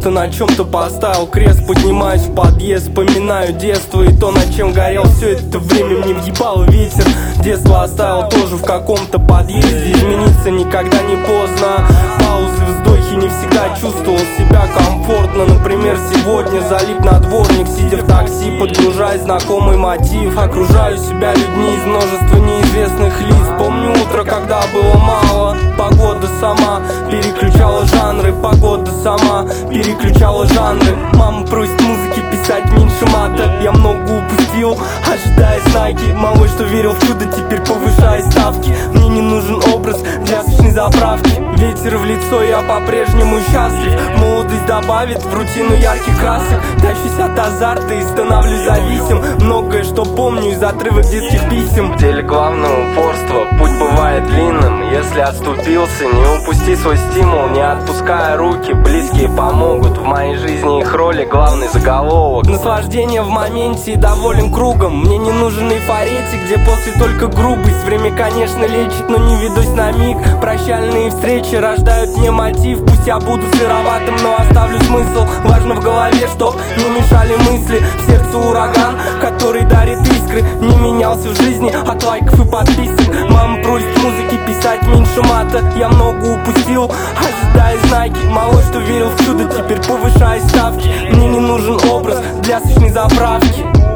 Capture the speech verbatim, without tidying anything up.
будто на чем-то поставил крест. Поднимаюсь в подъезд, вспоминаю детство и то, над чем горел все это время. Мне въебал ветер, детство оставил тоже в каком-то подъезде. Измениться никогда не поздно. Паузы, вздохи, не всегда чувствовал себя комфортно. Например, сегодня залип на дворник, сидя в такси, подгружая знакомый мотив. Окружаю себя людьми из множества неизвестных лиц. Помню утро, когда было мало. Погода сама переключала жанры. Погода сама переключала жанры. Мама просит музыки писать меньше мата. Я много упустил, ожидая знаки. Малой, что верил в чудо, теперь повышая ставки. Мне не нужен образ для сущной заправки. Ветер в лицо, я по-прежнему счастлив. Молодость добавит в рутину ярких красок. Тащусь от азарта и становлюсь зависим. Многое, что помню из отрывок детских писем. В деле главное упорство, путь бывает длинным. Если отступился, не упусти свой стимул. Не отпуская руки, близкие помогут. В моей жизни их роли главный заголовок. Наслаждение в моменте и доволен кругом. Мне не нужен эйфоретик, где после только грубость. Время, конечно, лечит, но не ведусь на миг. Прощальные встречи рождают мне мотив. Пусть я буду сыроватым, но оставлю смысл. Важно в голове, чтоб не мешали мысли. В сердце ураган, который дарит искры. Не менялся в жизни от лайков и подписок. Мама просит музыки писать меньше мата. Я много упустил, ожидая знаки. Малой, что верил в чудо, теперь повышая ставки. Мне не нужен образ для сущной заправки.